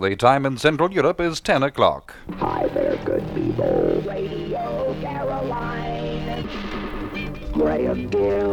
The time in Central Europe is 10 o'clock. Hi there, good people. Radio Caroline. Graham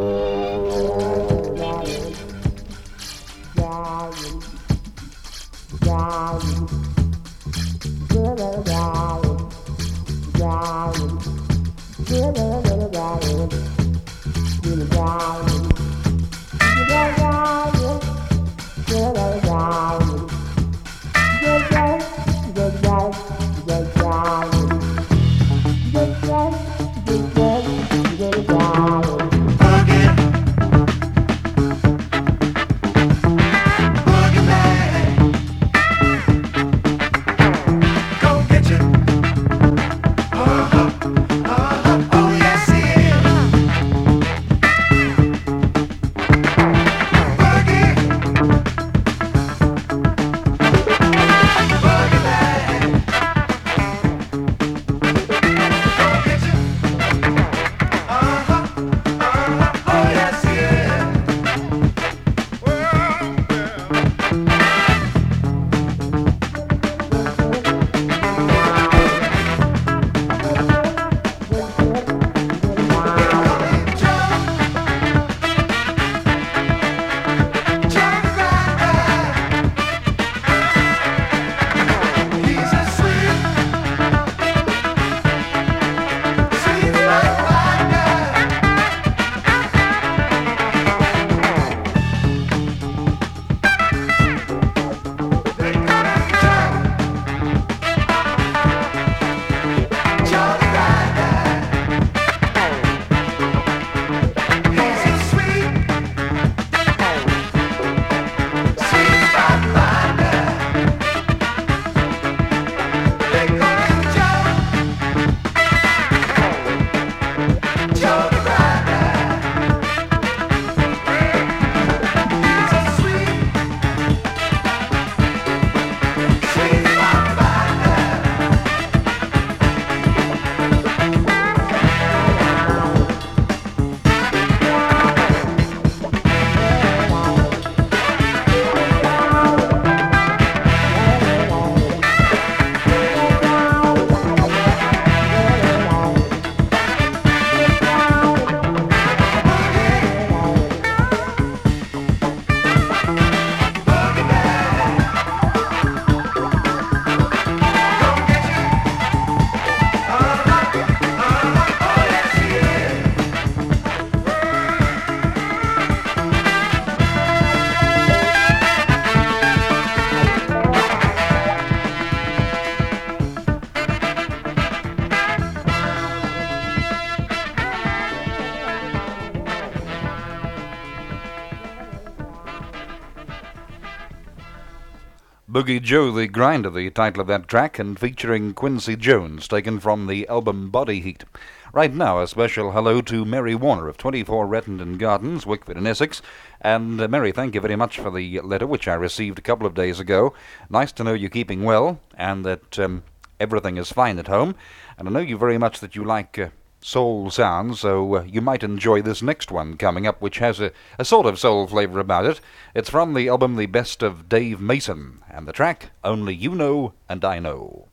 Boogie Joe the Grinder, the title of that track, and featuring Quincy Jones, taken from the album Body Heat. Right now, a special hello to Mary Warner of 24 Rettendon Gardens, Wickford in Essex. And Mary, thank you very much for the letter which I received a couple of days ago. Nice to know you're keeping well and that everything is fine at home. And I know you very much that you like soul sounds, so you might enjoy this next one coming up, which has a sort of soul flavour about it. It's from the album The Best of Dave Mason, and the track, Only You Know and I Know.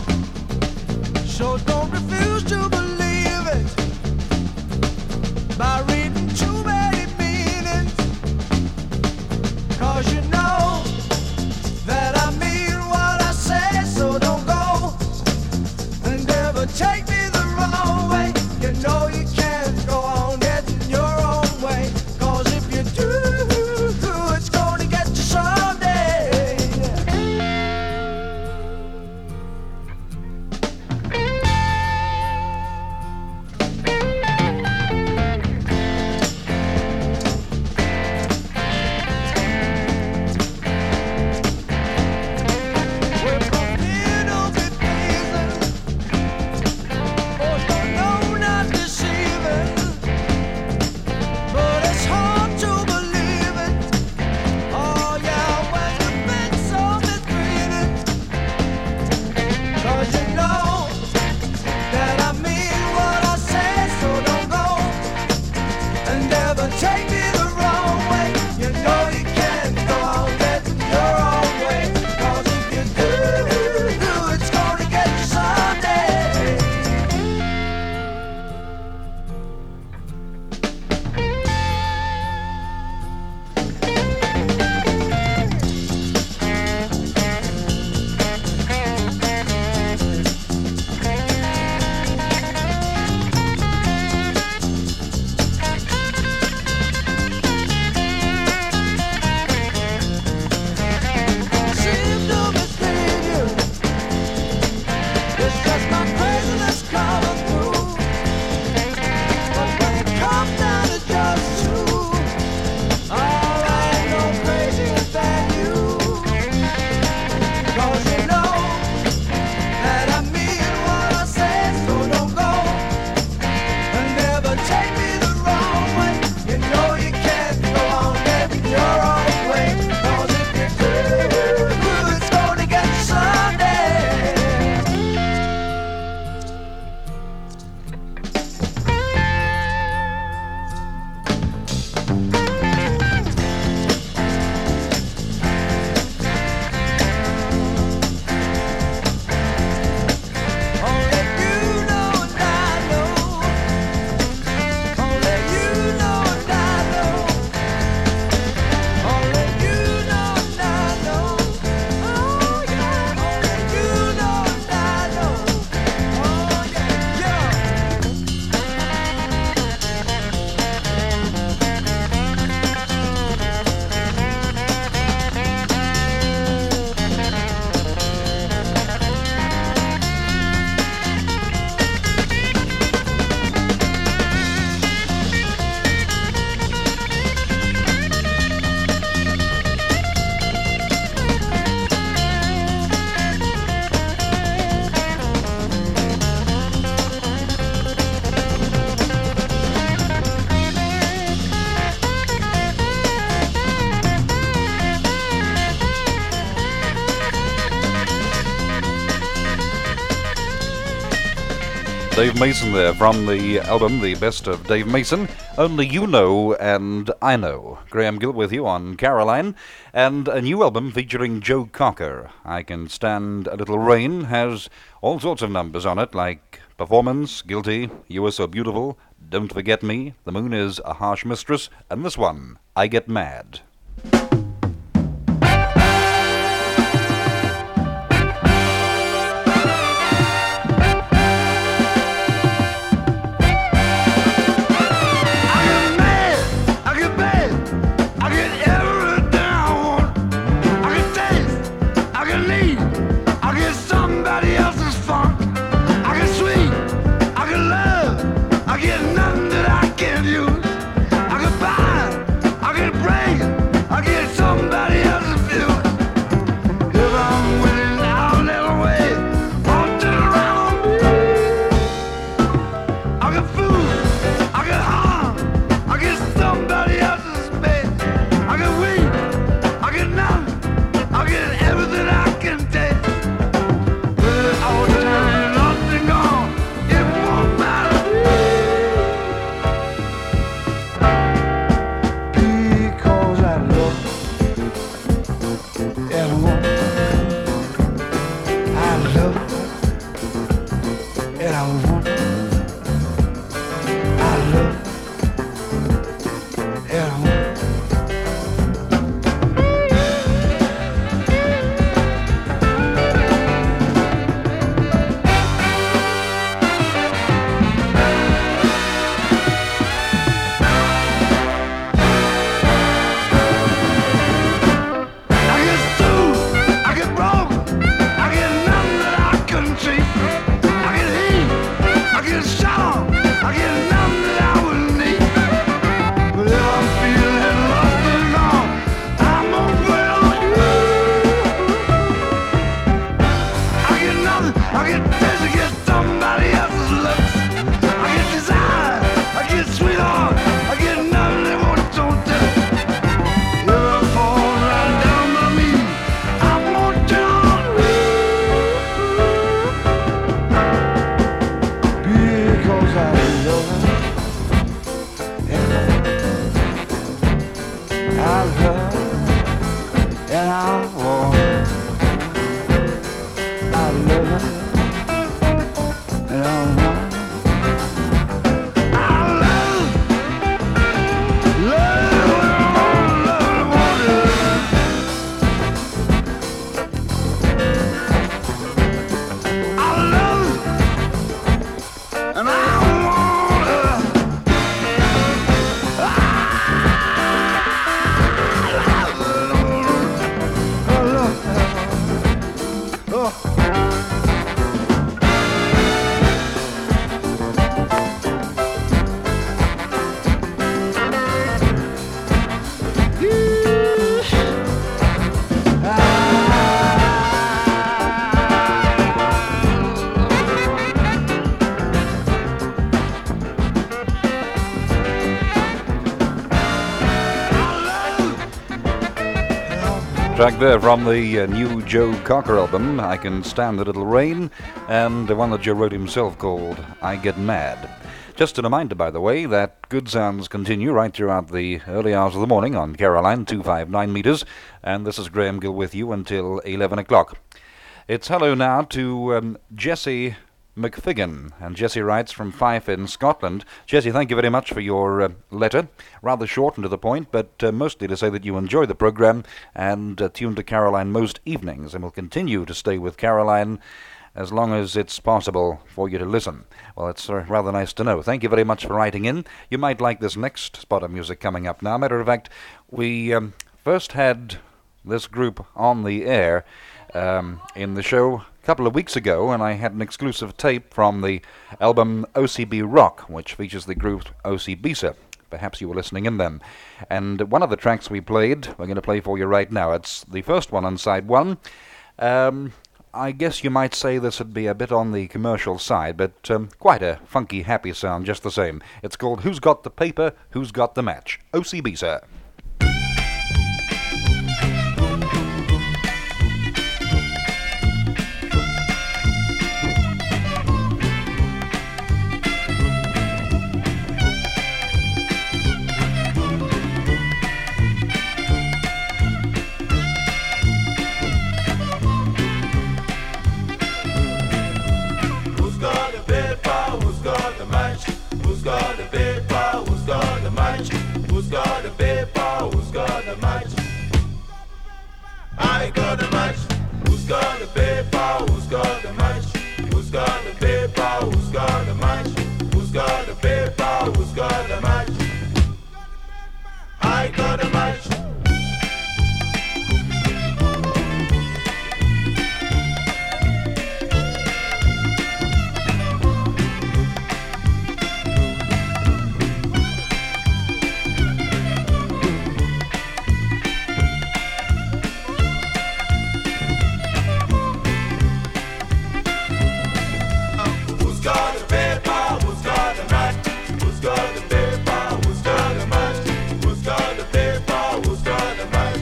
So don't refuse to believe it. By Dave Mason there from the album The Best of Dave Mason, Only You Know and I Know. Graham Gill with you on Caroline, and a new album featuring Joe Cocker. I Can Stand a Little Rain has all sorts of numbers on it, like Performance, Guilty, You Are So Beautiful, Don't Forget Me, The Moon Is a Harsh Mistress, and this one, I Get Mad. Track there from the new Joe Cocker album, I Can Stand a Little Rain, and the one that Joe wrote himself called I Get Mad. Just a reminder, by the way, that good sounds continue right throughout the early hours of the morning on Caroline 259 meters, and this is Graham Gill with you until 11 o'clock. It's hello now to Jesse McFiggin, and Jesse writes from Fife in Scotland. Jesse, thank you very much for your letter. Rather short and to the point, but mostly to say that you enjoy the program and tune to Caroline most evenings, and will continue to stay with Caroline as long as it's possible for you to listen. Well, it's rather nice to know. Thank you very much for writing in. You might like this next spot of music coming up now. Matter of fact, we first had this group on the air in the show a couple of weeks ago, and I had an exclusive tape from the album OCB Rock, which features the group OCBisa. Perhaps you were listening in then. And one of the tracks we played, we're going to play for you right now. It's the first one on side one. I guess you might say this would be a bit on the commercial side, but quite a funky, happy sound just the same. It's called Who's Got the Paper, Who's Got the Match? OCBisa. Who's got a paper? Who's got a match? I got a match. Who's got a paper? Who's got a match? Who's got a paper? Who's got a match? Who's got a paper? Who's got a match? I got a match. Who's got a paper? Who's got a match? Who's got a paper? Who's got a match? Who's got a paper? Who's got a match?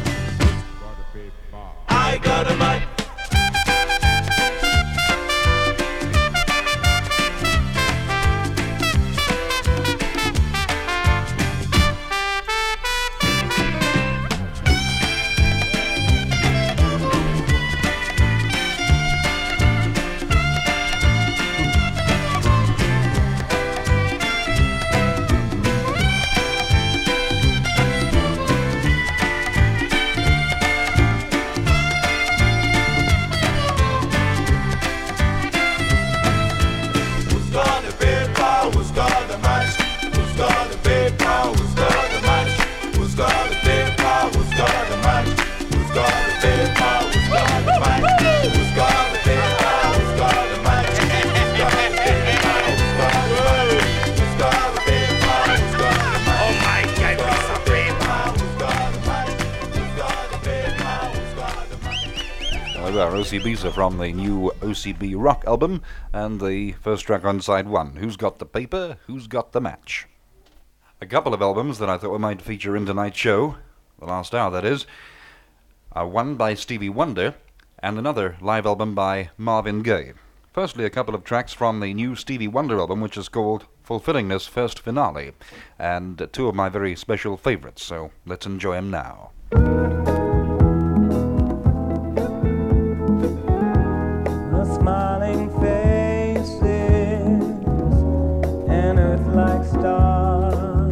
I got a match. Who's got a paper? Who's got a match? Who's got a paper? Who's got a match? Who's got a paper? Who's got a match? Who's got a paper? Who's got a match? Who's got a paper? Who's got a match? Who's got a paper? Who's got a match? Who's got a paper? Who's got a match? Oh my God, what's a paper? Who's got a match? Who's got a paper? Who's got a match? There we are, OCBs from the new OCB Rock album, and the first track on side one, Who's Got the Paper, Who's Got the Match? A couple of albums that I thought we might feature in tonight's show, the last hour that is, are one by Stevie Wonder, and another live album by Marvin Gaye. Firstly, a couple of tracks from the new Stevie Wonder album, which is called Fulfillingness First Finale, and two of my very special favorites, so let's enjoy them now. The smiling faces, an earth-like star,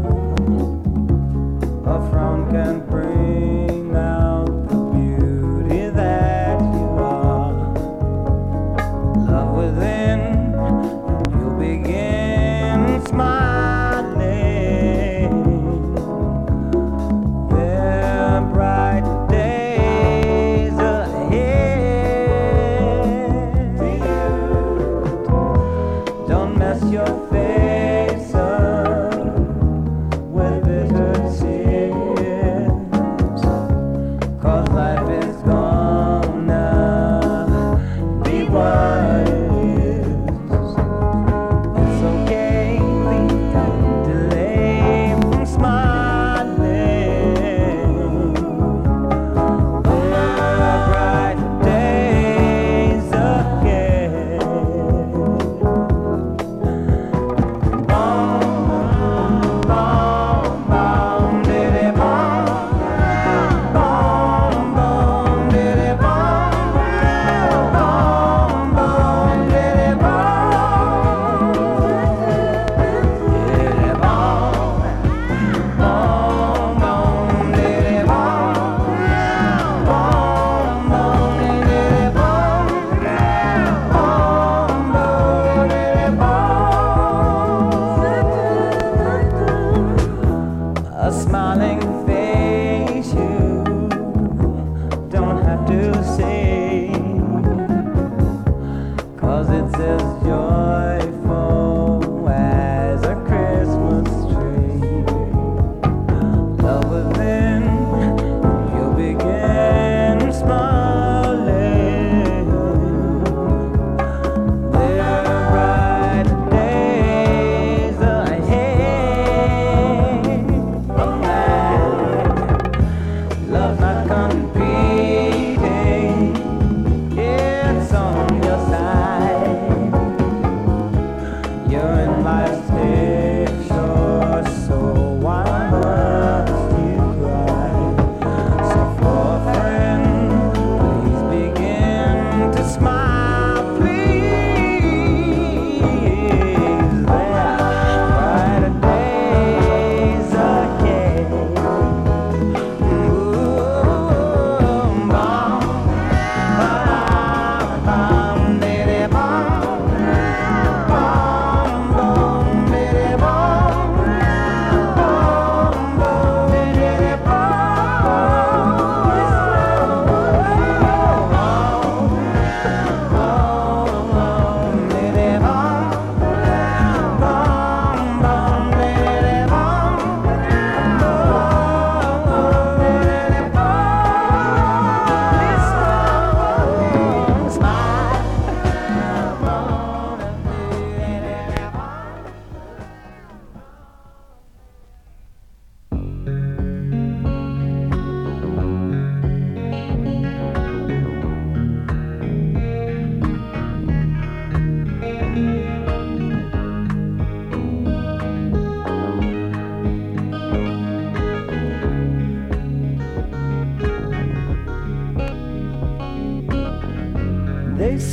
a frown can bring out the beauty that you are. Love within, you begin smiling. Their bright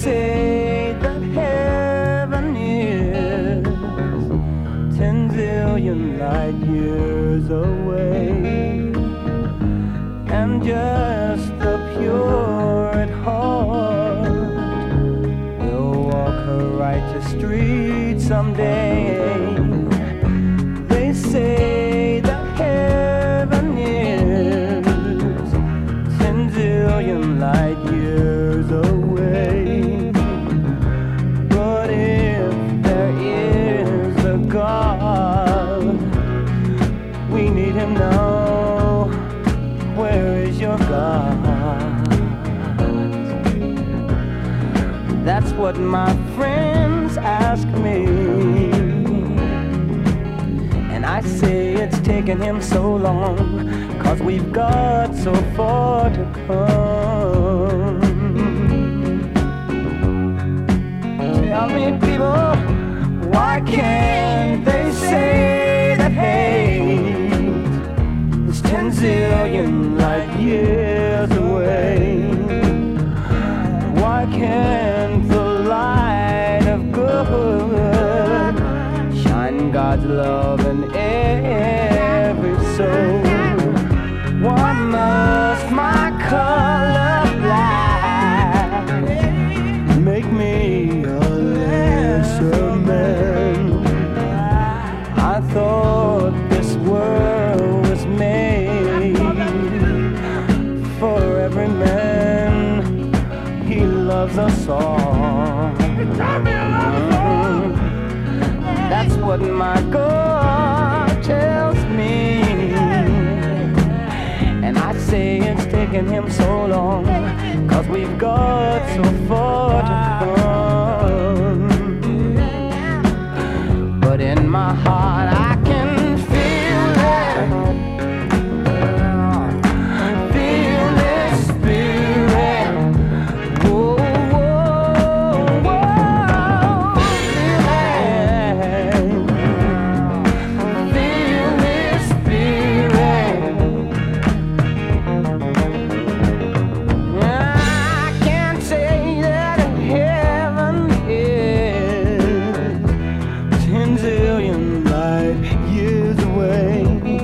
say that heaven is 10 zillion light years away, and just the pure at heart will walk her righteous street someday. They say that heaven is 10 zillion light years away, but if there is a God, we need him now. Where is your God? That's what my friends ask me, and I say it's taken him so long, 'cause we've got so far to come. Tell me, people, why can't they say that hate is 10 zillion light years away? Why can't the light of good shine God's love in every soul? Why must my color black make me a lesser man? I thought this world was made for every man. He loves us all. That's what my God tells me, and I say it's taken him so long, 'cause we've got so far to come. But in my heart I can feel it, feel this spirit. Whoa, whoa, whoa, feel this spirit. I can't say that heaven is 10 zillion light years away,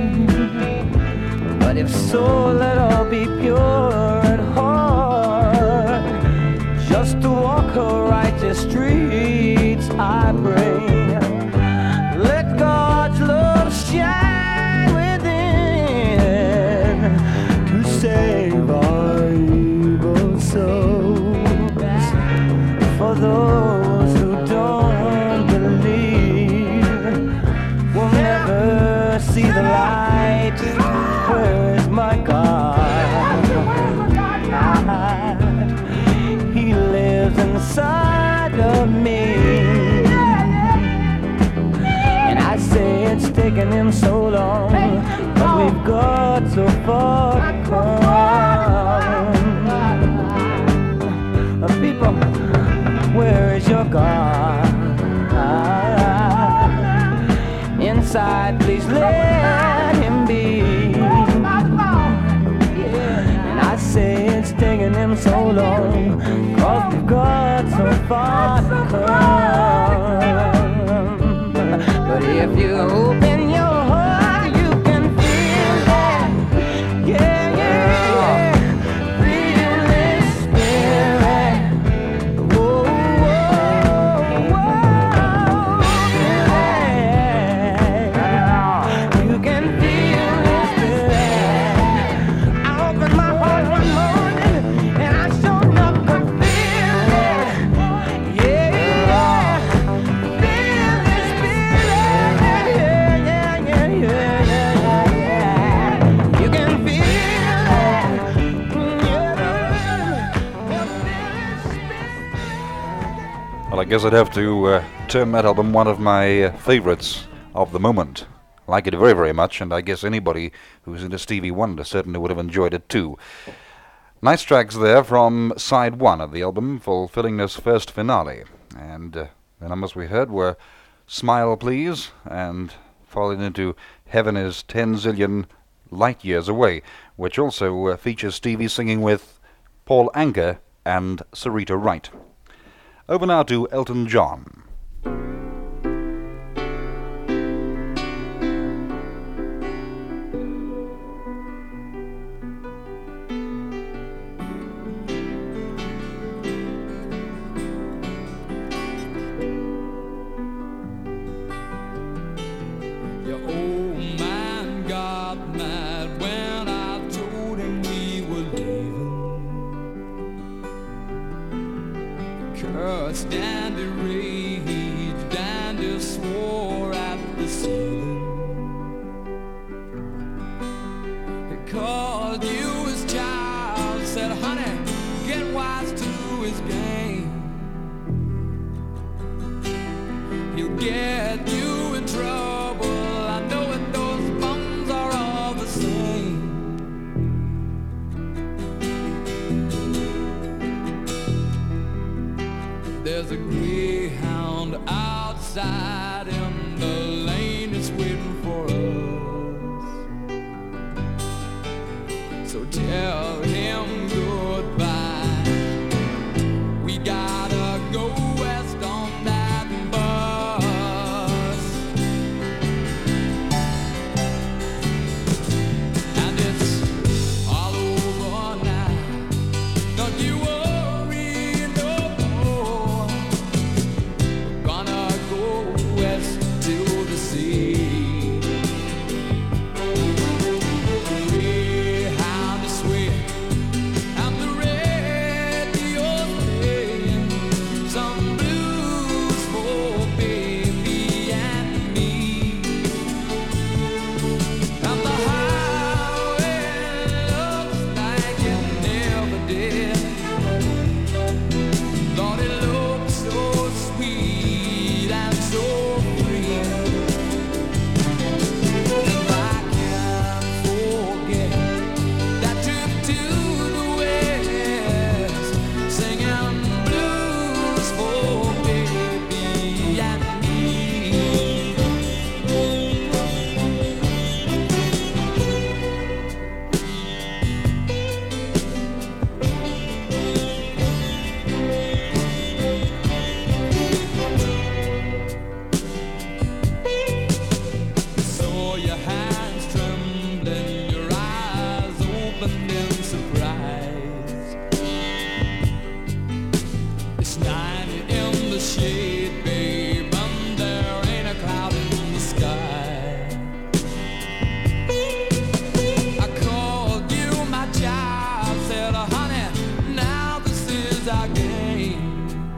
but if so, let all be pure at heart, just to walk her righteous streets, I pray. Let God's love shine within to save our evil souls. For those who don't believe will never see the light. Where is my God? He lives inside of me, and I say it's taken him so long, 'cause we've got so far to come. People, where is your God? Inside, please let him be. And I say it's taken him so long, 'cause we've got so far to come. But if you open your heart, you can feel that. Yeah, yeah, yeah. Feel this spirit. Whoa, whoa, whoa. Yeah. You can feel this spirit. I opened my heart one morning, and I sure enough could feel it. Yeah, yeah. Feel this spirit. Yeah, yeah, yeah, yeah, yeah. You can feel it. Yeah. Well, I guess I'd have to term that album one of my favorites of the moment. I like it very, very much, and I guess anybody who's into Stevie Wonder certainly would have enjoyed it too. Nice tracks there from side one of the album, fulfilling this first finale. And the numbers we heard were Smile Please, and falling into Heaven is 10 Zillion Light Years Away, which also features Stevie singing with Paul Anka and Sarita Wright. Over now to Elton John. Your old man got mad when I told him we were leaving. Cursed and he raged and he swore at the ceiling. He called you his child, said, honey, get wise to his game. He'll get you in trouble. I know it, those bums are all the same. There's a greyhound outside in the lane, it's waiting for us. So tell him goodbye. We gotta go west on that bus. And it's all over now. Don't you worry no more. We're gonna go west to the sea. Greyhound is sweet, and the radio's playing some blues for baby and me. And the highway looks like it never did. Thought it looked so sweet and so free. And I can't forget that trip to the west, singing blues for baby and me. Saw your hands trembling, your eyes opened in surprise. It's 90 in the shade, babe, and there ain't a cloud in the sky. I called you my child, said, honey, now this is our game.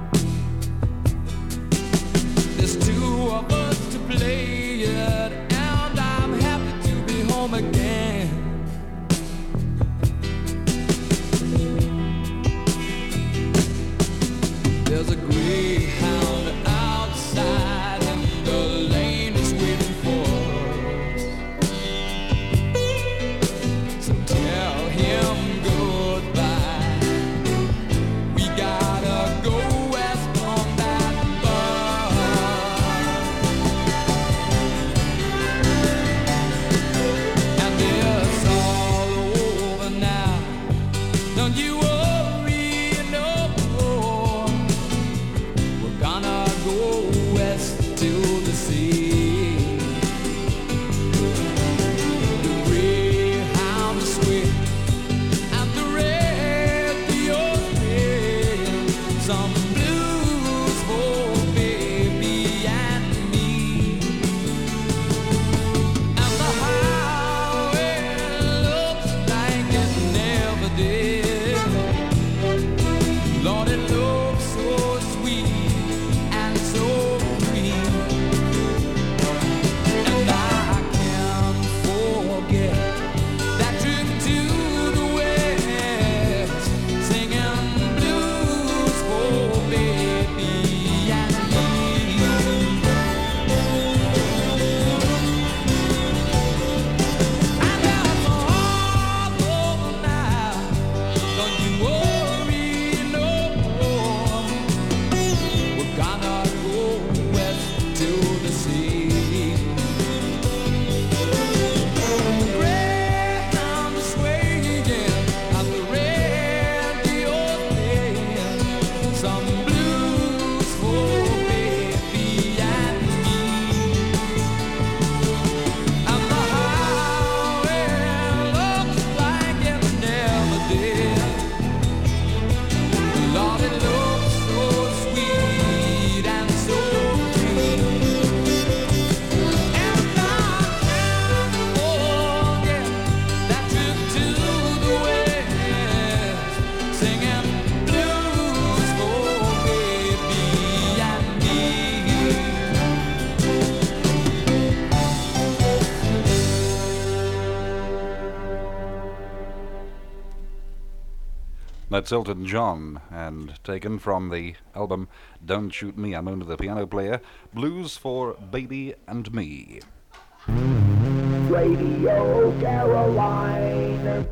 There's two of us to play it, and I'm happy to be home again. There's a greyhound outside, and the lane is waiting for us. So tell him goodbye. We gotta go west on that bus. And That's Elton John, and taken from the album Don't Shoot Me, I'm Only the Piano Player, Blues for Baby and Me. Radio Caroline.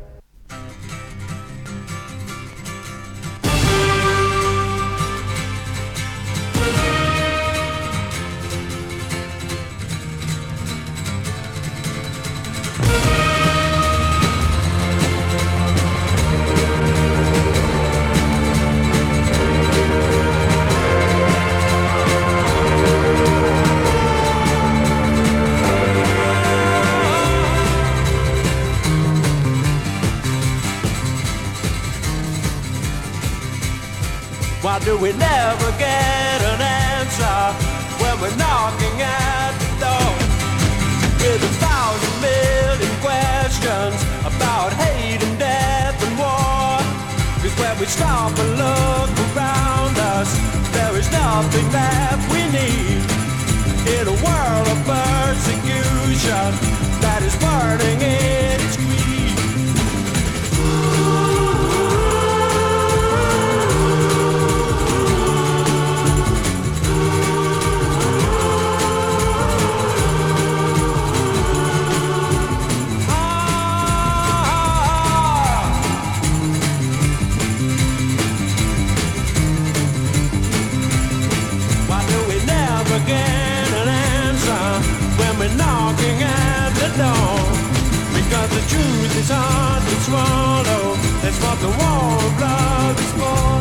Why do we never get an answer when we're knocking at the door? With 1,000 million questions about hate and death and war. 'Cause when we stop and look around us, there is nothing that we need. In a world of persecution that is burning in its greed. Knocking at the door, because the truth is hard to swallow. That's what the war of love is for.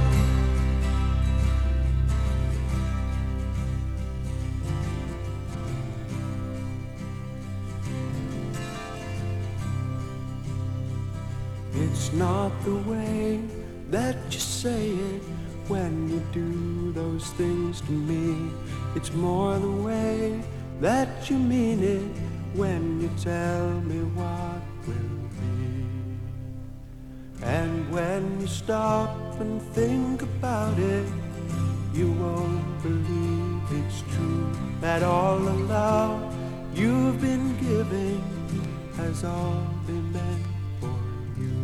It's not the way that you say it when you do those things to me. It's more the way that you mean it when you tell me what will be. And when you stop and think about it, you won't believe it's true, that all the love you've been giving has all been meant for you.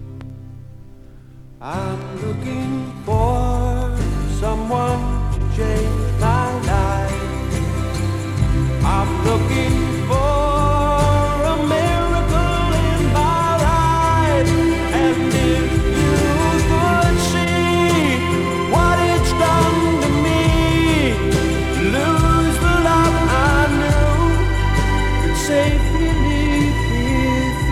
I'm looking for someone to change my life. I'm looking for a miracle in my life. And if you could see what it's done to me, lose the love I knew could safely lead me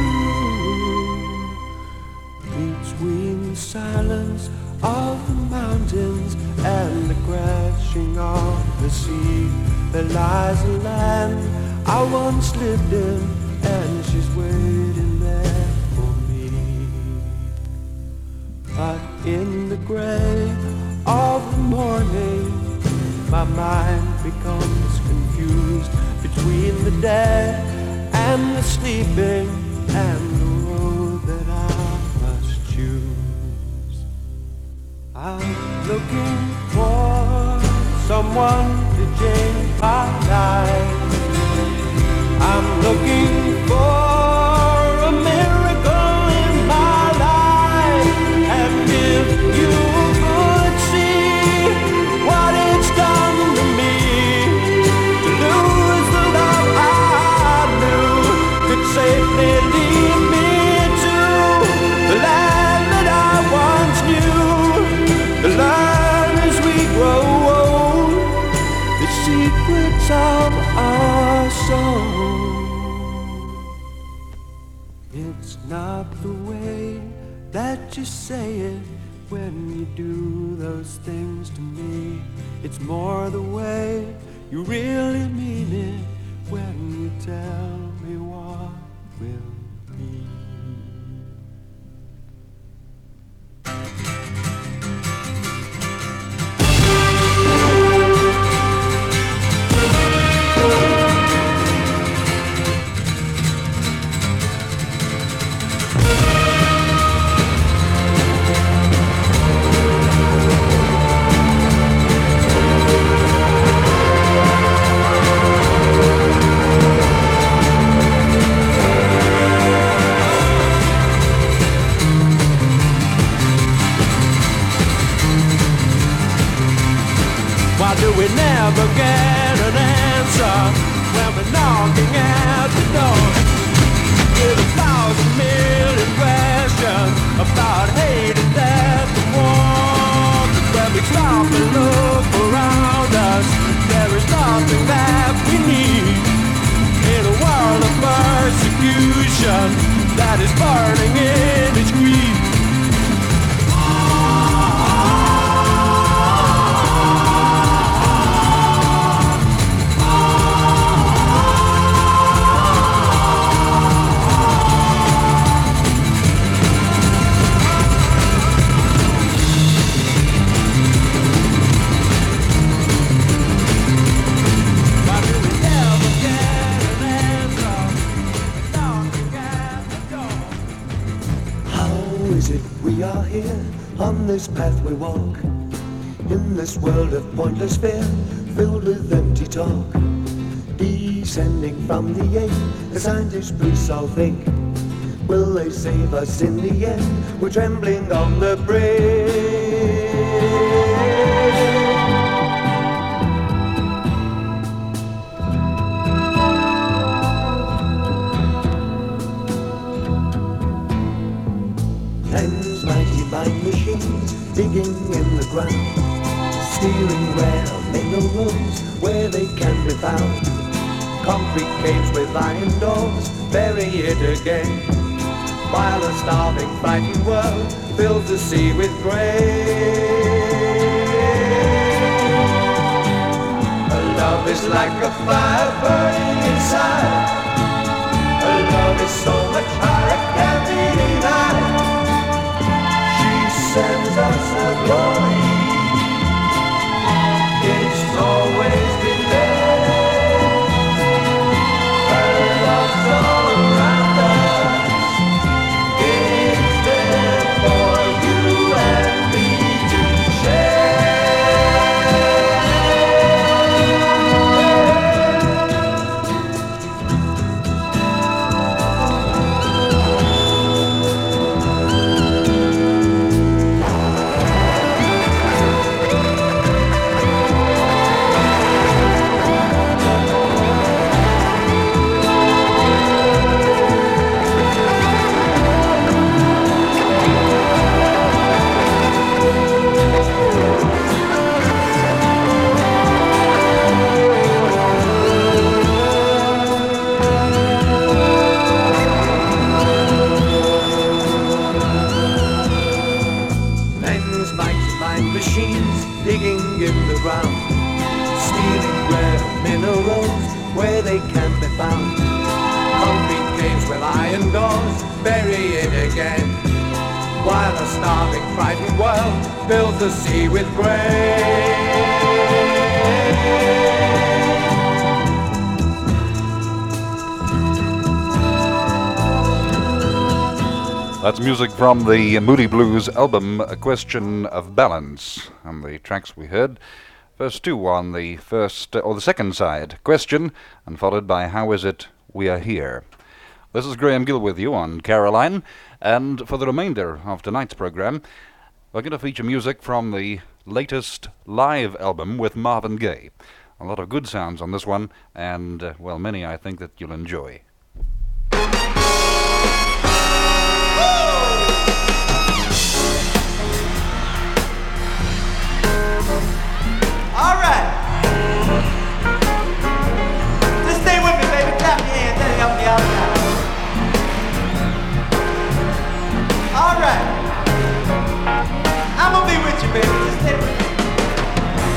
through. Between the silence of the mountains and the crashing of the sea, there lies a land I once lived in, and she's waiting there for me. But in the gray of the morning, my mind becomes confused between the dead and the sleeping, and the road that I must choose. I'm looking for someone to change my life. I'm looking for a miracle in my life. And if you could see what it's done to me, to lose the love I knew could safely lead me to the land that I once knew, to learn as we grow old the secrets of our soul. It's not the way that you say it when you do those things to me. It's more the way you really mean it when you tell me what will be. get an answer when we're knocking at the door. With 1,000 million questions about hate and death and war. When we stop and look around us, there is nothing that we need. In a world of persecution that is burning in its greed. We are here, on this path we walk, in this world of pointless fear, filled with empty talk. Descending from the aim, the scientists please all think, will they save us in the end? We're trembling on the brink. Mind machines digging in the ground, steering rare minerals where they can be found. Concrete caves with iron doors bury it again, while a starving, frightened world fills the sea with grain. A love is like a fire burning inside. A love is so much higher, can't be denied. Sends us a glory. It's always been there. Her love's all around us. It's there for you and me to share. In the ground, stealing rare minerals where they can be found. Concrete caves with iron doors bury it again, while a starving, frightened world fills the sea with grain. That's music from the Moody Blues album, A Question of Balance. And the tracks we heard, first two on the second side, Question, and followed by How Is It We Are Here. This is Graham Gill with you on Caroline, and for the remainder of tonight's program, we're going to feature music from the latest live album with Marvin Gaye. A lot of good sounds on this one, and, many I think that you'll enjoy. All right. Just stay with me, baby. Clap your hands. That'll help me out now. All right. I'm gonna be with you, baby. Just stay with me.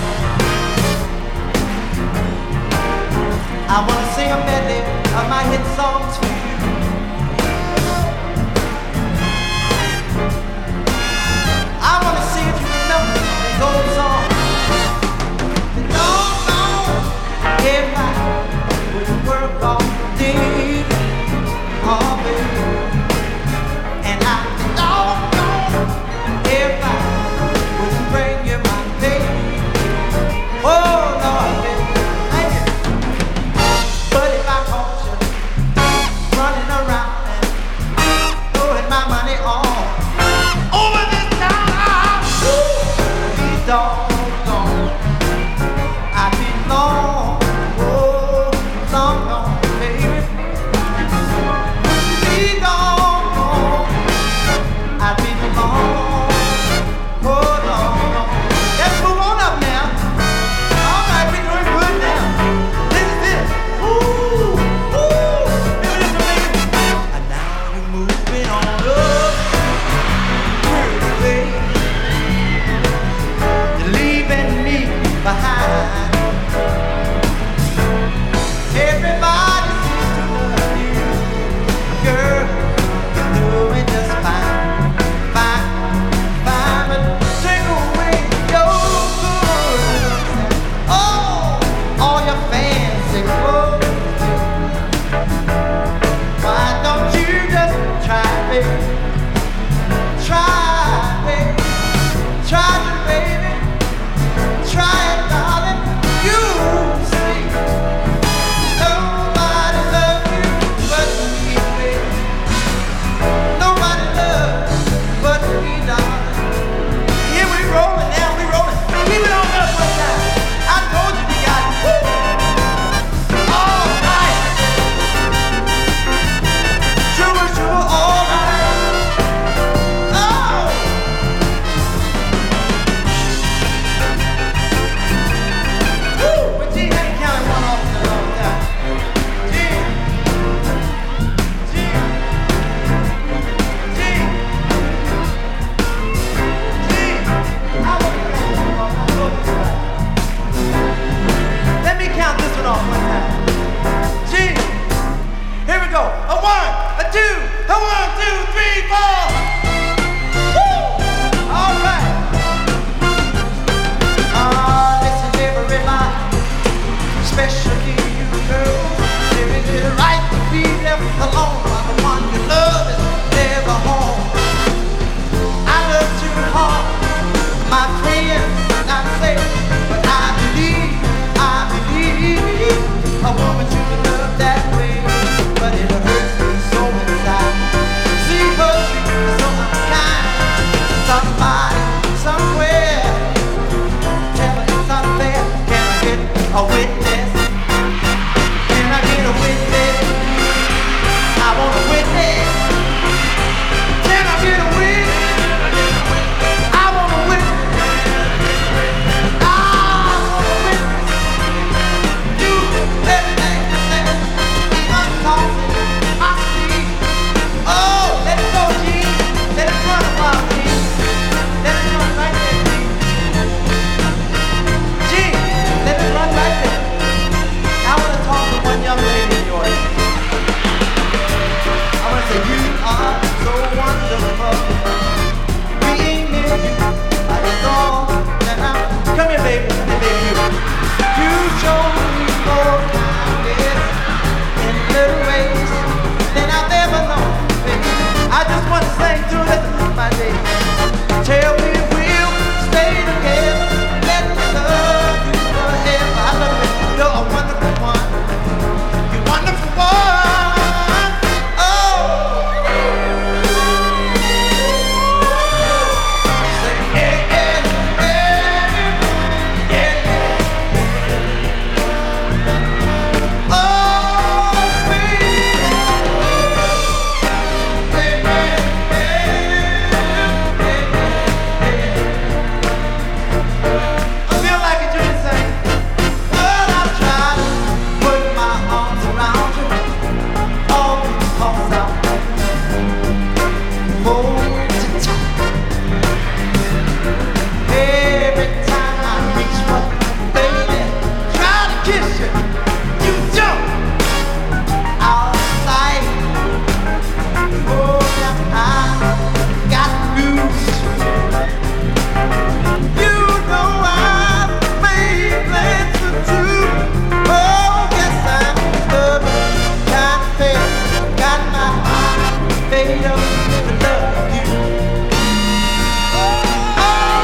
I wanna sing a medley of my hit A 1, a 2, a 1, 2, 3, 4. Woo! All right. Listen, everybody, especially you girls. Is it right to be left alone while the one you love is never home? I love too hard, my friends, not say, but I believe a woman should love that way. But it hurts me so inside. See her treat so unkind. Somebody, somewhere, tell me it's unfair. Can I get a witness? Can I get a witness? I want a witness. Can I get a witness? I want a witness. I want a witness. You everything you said, even talking, I see. Oh, let it go, G. Let it run about me. Let it run right there, G. G, let it run right there. I want to talk to one young lady in the audience. I want to say, you are so wonderful. Being near you is all that I'm. Come here, baby. Come here, baby. You show me more kindness in little ways than I've ever known, baby. I just want to sing to it, my lady. Tell me we'll stay together. Let me love you forever. I love you. You're a wonderful one. You're wonderful one. Oh. Say yeah, yeah, yeah, yeah. Oh, baby. Yeah, I feel like a dream saying, well, I've tried to put my arms around you, all because I hold you tight. Every time I reach for you, baby, try to kiss you, you jump outside. Oh, now I got news. You know I've made plans for two. Oh, yes, I'm loving, kind of fair. Got my heart made up to love you. Oh,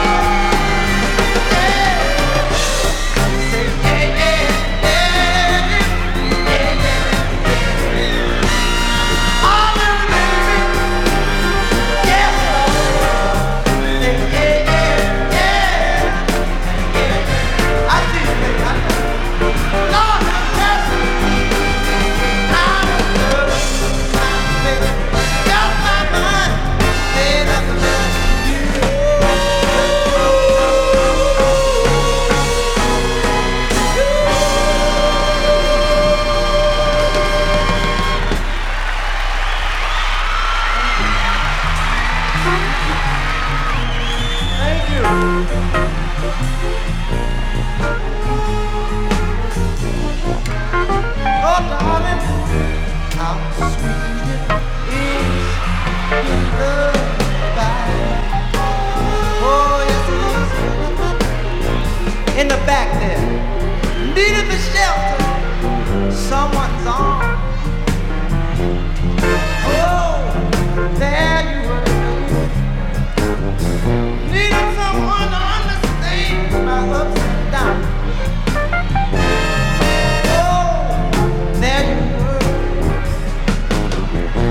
yeah. Say yeah, yeah, yeah, yeah, yeah. Oh, little baby, yes, say yeah, yeah, yeah. I see you, baby. I know. Lord have mercy. I'm baby. Got my mind made up to love you. Thank you. Oh, darling, how sweet it is in love by. Oh, yes, it is. In the back there, needed the shelter, someone's arm. Oh, there you were. Needed someone to understand my ups and downs. Oh, there you were.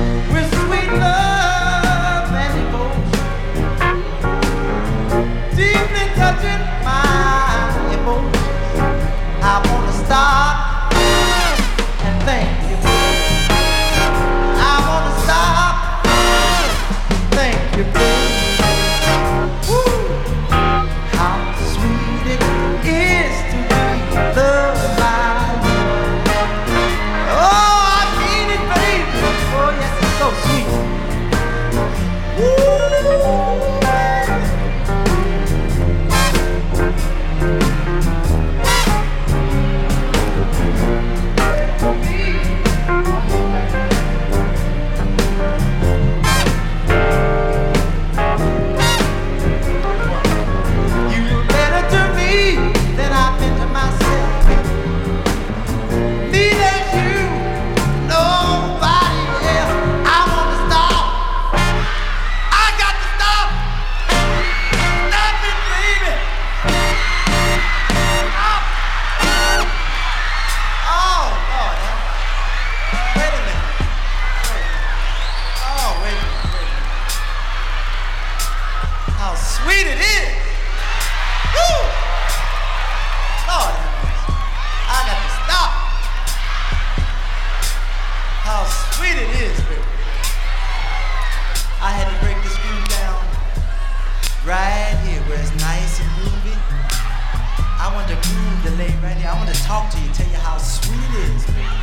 talk to you, tell you how sweet it is.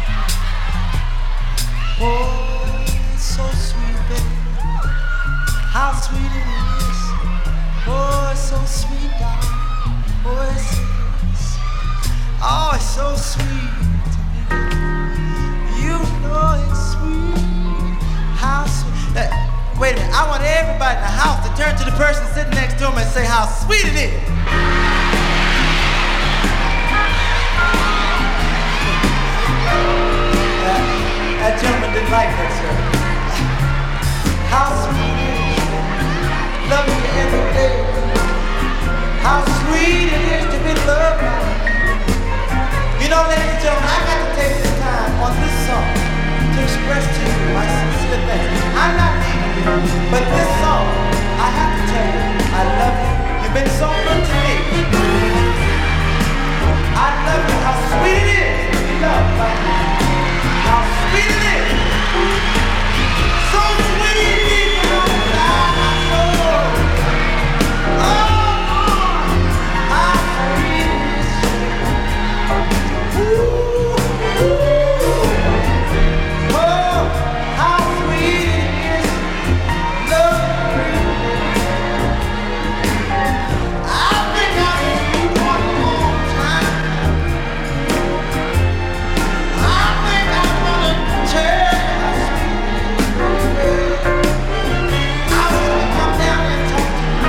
Oh, it's so sweet, baby. How sweet it is. Oh, it's so sweet, darling. Oh, it's so sweet to me. You know it's sweet. How sweet. Wait a minute, I want everybody in the house to turn to the person sitting next to them and say how sweet it is. That gentleman didn't like that, sir. How sweet it is. Love you every day. How sweet it is to be loved. You know, ladies and gentlemen, I got to take this time on this song to express to you my sincere thanks. I'm not leaving you, but this song, I have to tell you, I love you. You've been so good to me. I love you. How sweet it is to be loved by you. How sweet it is. So sweet, people on the soul. Oh, how sweet it is. Ooh, ooh. Oh, how sweet it is. Love you. I think I need one more time. I think I wanna tell how sweet it is. I wish I could come down and talk to you.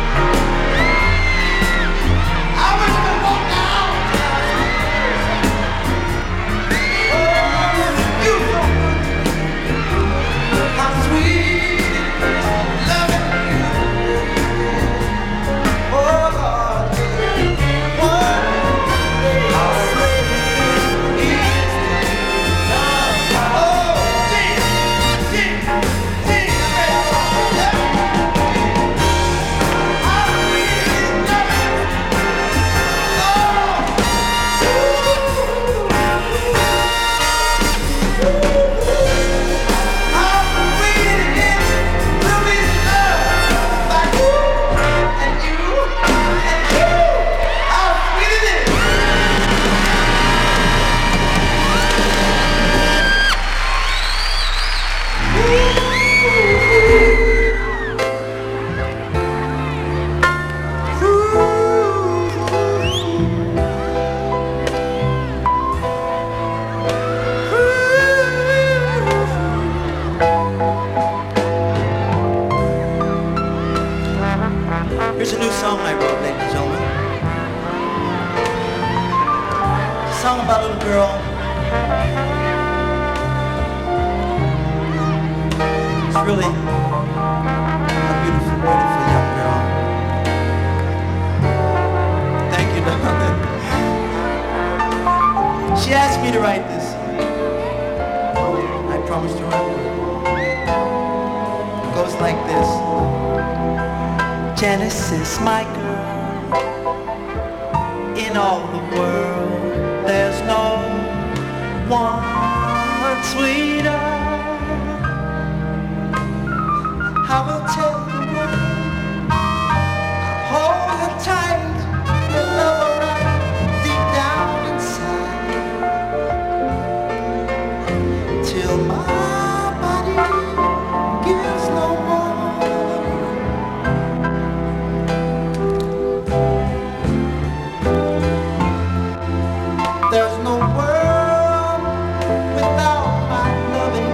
I wish I could walk down and tell how sweet it is. Oh, you so good. How sweet it is loving you. Oh, Lord. Oh, how sweet it is to love. Oh, sing, sing, sing. How sweet it is loving. How sweet it is to be loved by you and you and you. How sweet it is. Here's a new song I wrote, ladies and gentlemen. It's a song about a little girl. It's really a beautiful, beautiful young girl. Thank you, darling. She asked me to write this. I promised her I would. It goes like this. Genesis, my girl, in all the world, there's no one sweeter. I will tell the world, hold her tight, and love her right deep down inside, till my body gives no more. There's no world without my loving.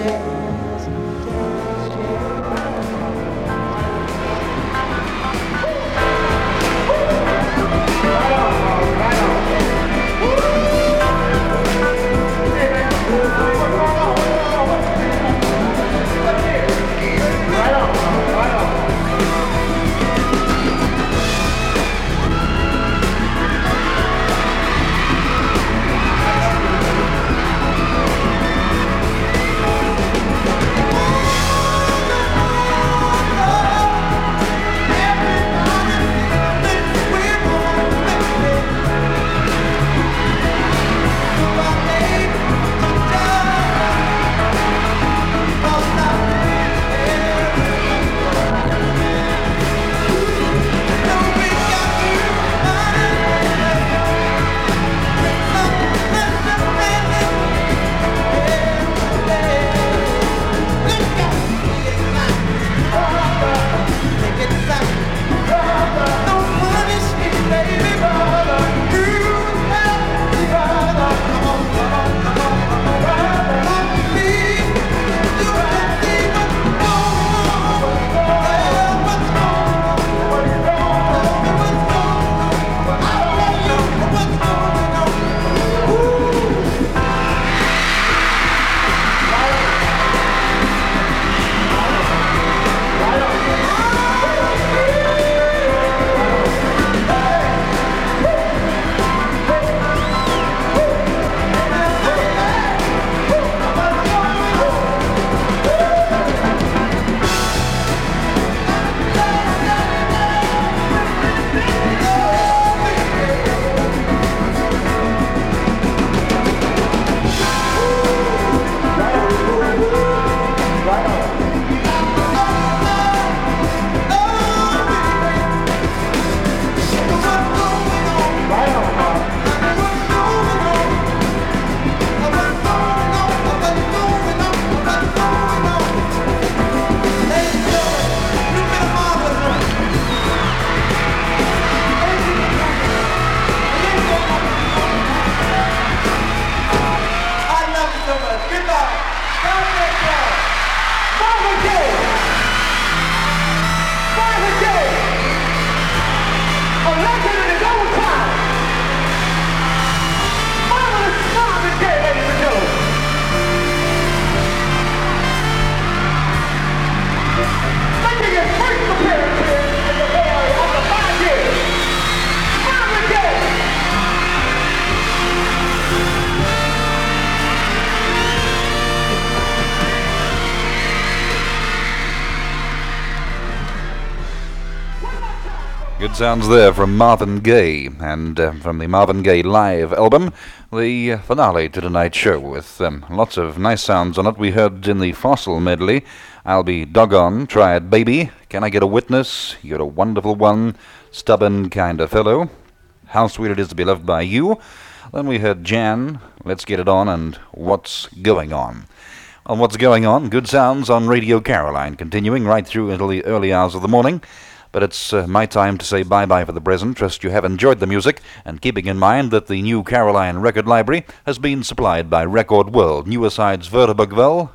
Good sounds there from Marvin Gaye, and from the Marvin Gaye Live album, the finale to tonight's show, with lots of nice sounds on it. We heard in the Fossil medley, I'll Be Doggone, Try It Baby, Can I Get a Witness, You're a Wonderful One, Stubborn Kind of Fellow, How Sweet It Is to Be Loved by You. Then we heard Jan, Let's Get It On, and What's Going On. On What's Going On, good sounds on Radio Caroline, continuing right through until the early hours of the morning. But it's my time to say bye-bye for the present. Trust you have enjoyed the music, and keeping in mind that the new Caroline Record Library has been supplied by Record World, Nieuwesides Vertebrugwel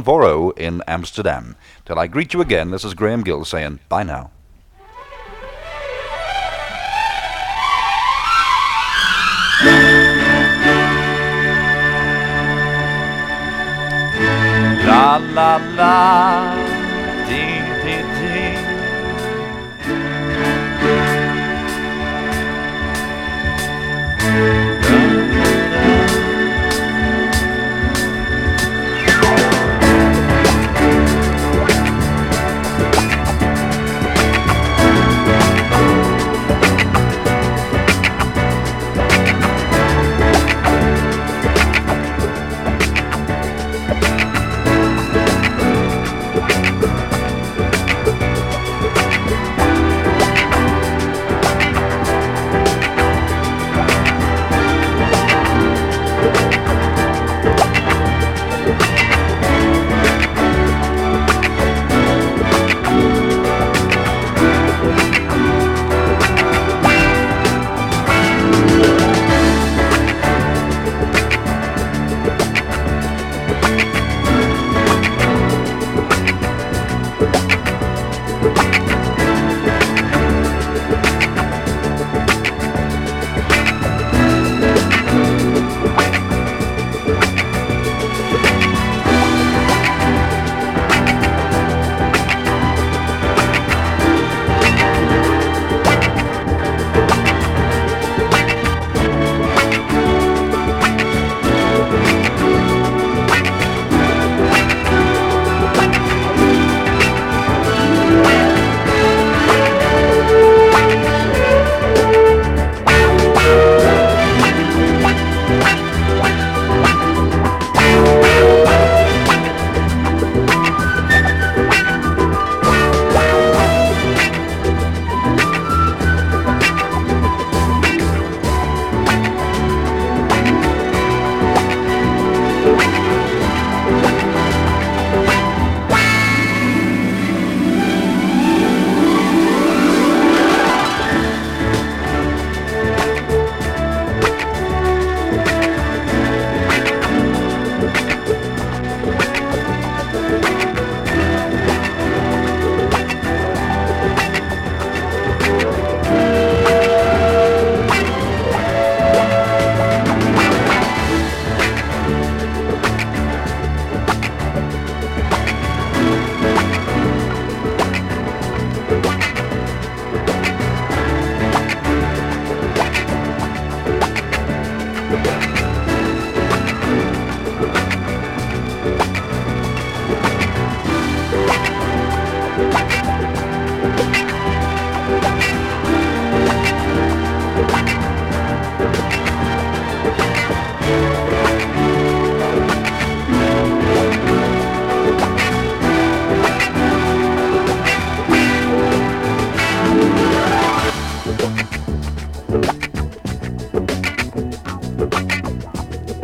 140 in Amsterdam. Till I greet you again, this is Graham Gill saying bye now. La la la, dee dee dee.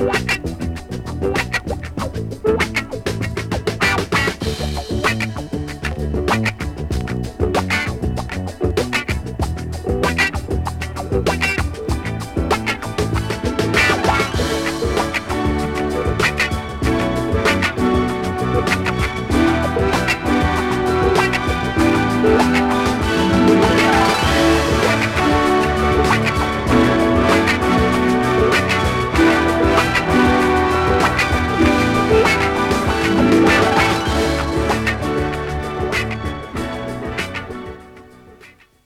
Thank you.